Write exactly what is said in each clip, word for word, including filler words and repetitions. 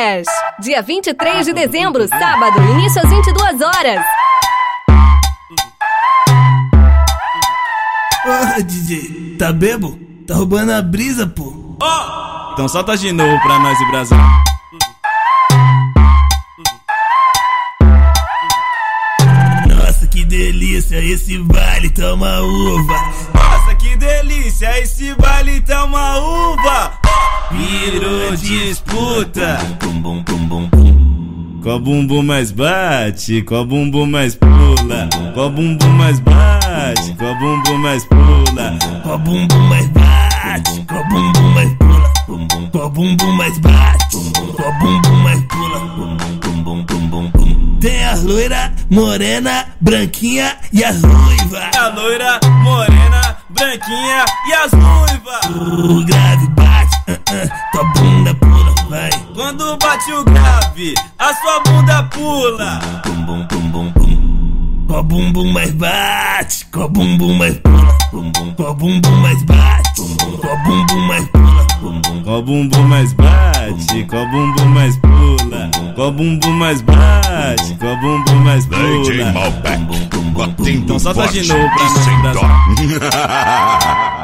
Dias. Dia vinte e três de dezembro, sábado, início às vinte e duas horas. Ô, D J, tá bebo? Tá roubando a brisa, pô. Oh! Então solta de novo pra nós e Brasil. Nossa, que delícia, esse baile toma uva. Nossa, que delícia, esse baile toma uva. Virou disputa. Bum, bum, bum, bum, bum. Qual bumbum mais bate, qual bumbum mais pula. Qual bumbum mais bate, qual bumbum mais pula. Qual bumbum mais bate, qual bumbum mais pula. Qual bumbum mais bate, qual bumbum mais pula. Tem a loira, morena, branquinha e as ruivas. A loira, morena, branquinha e as ruivas. O grave bate, uh, uh, tua bunda pula, vai. Quando bate o grave, a sua bunda pula. Bum, bum, bum, bum, bum. Qual bumbum mais bate, qual bumbum mais pula. Qual bumbum mais bate, qual bumbum mais pula. Qual bumbum mais bate, qual bumbum mais pula. Qual bumbum mais bate, qual bumbum mais pula. D J Malbec, batendo então solta forte de novo pra e nós sem Brasil. dó.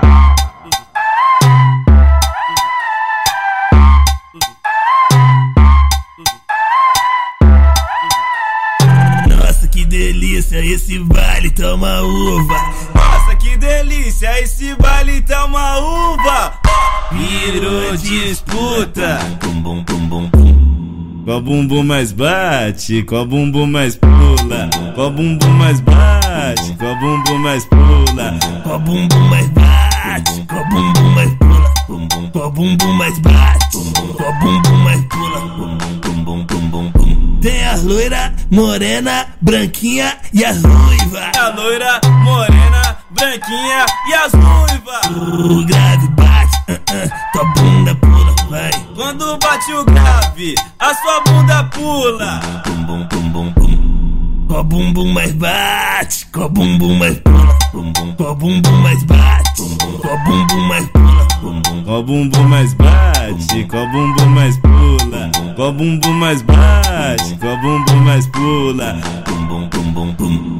Nossa, que delícia, esse baile toma uva. Nossa, que delícia, esse baile toma uva. Virou disputa. Bum, bum, bum, bum, bum. Qual bumbum mais bate, qual bumbum mais pula. Qual bumbum mais bate, qual bumbum mais pula. Qual bumbum mais bate, qual bumbum mais pula. Qual bumbum mais bate, qual bumbum mais pula. Tem a loira, morena, branquinha e as ruivas. A loira, morena, branquinha e as ruivas. O grave bate, uh, uh, tua bunda pula, vai. Quando bate o grave, a sua bunda pula. Bum, bum, bum, bum, bum. Qual bumbum mais bate, qual bumbum mais pula. Qual bumbum mais bate, qual bumbum mais pula. Qual bumbum mais bate, qual bumbum mais pula. Qual bumbum mais bate, qual bumbum mais pula. Bum, bum, bum, bum, bum.